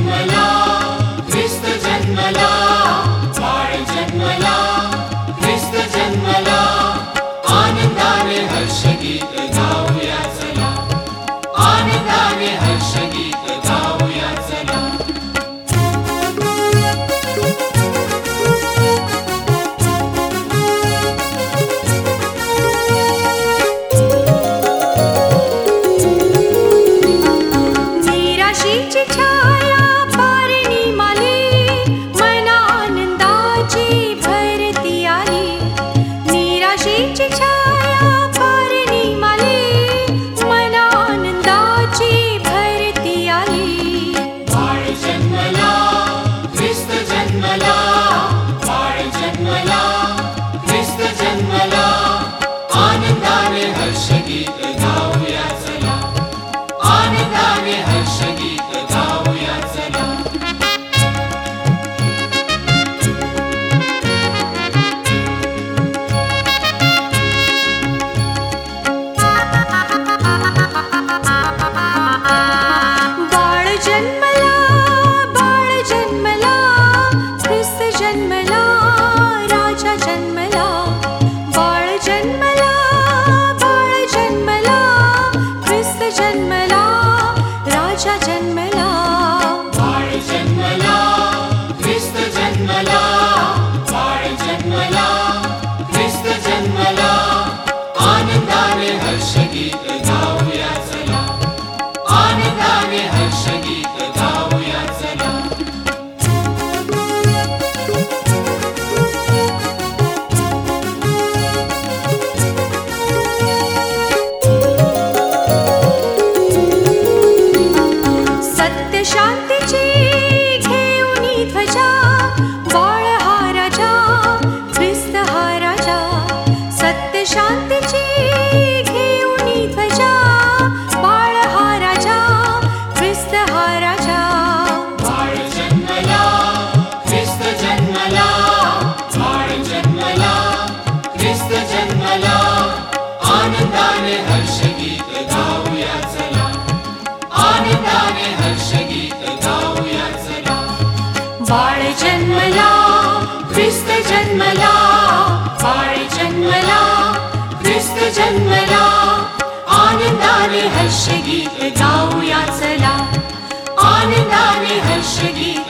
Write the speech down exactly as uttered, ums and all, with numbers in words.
जन्मला, ख्रिस्त जन्मला, बाळ जन्मला, ख्रिस्त जन्मला, आनंदाने हर्षगीत गाऊया चला, आनंदाने हर्षगीत गाऊया चला. निराशेची छाया पारणी माली, मना आनंदाची भरती आली. निराशेची छाया पारणी माली, मना आनंदाची भरती आली. बाळ जन्मला, ख्रिस्त जन्मला, बाळ जन्मला, ख्रिस्त जन्मला, आनंदाने हर्षगीत गाऊया चला, आनंदाने हर्षगीत गाऊया चला. बाळ जन्मला, बाळ जन्मला, ख्रिस्त जन्मला, राजा जन्मला. बाळ जन्मला, बाळ जन्मला, ख्रिस्त जन्मला, राजा जन्मला. बाळ जन्मला, ख्रिस्त जन्मला, बाळ जन्मला, ख्रिस्त जन्मला, आनंदाने हर्षगीत गाऊया चला, आनंदाने हर्षगीत गाऊया चला. सत्य शांतीची घेऊनी ध्वजा, बाळ हा राजा, ख्रिस्त हा राजा. सत्य शांतीची घेऊनी ध्वजा, बाळ हा राजा, ख्रिस्त हा राजा. बाळ जन्मला, ख्रिस्त जन्मला, बाळ जन्मला, ख्रिस्त जन्मला, आनंदाने हर्षगीत गाऊया चला, आनंदाने हर्षगीत गाऊया चला. बाळ जन्मला, ख्रिस्त जन्मला, बाळ जन्मला, ख्रिस्त जन्मला, आनंदाने हर्षगीत गाऊया चला, आनंदाने हर्षगीत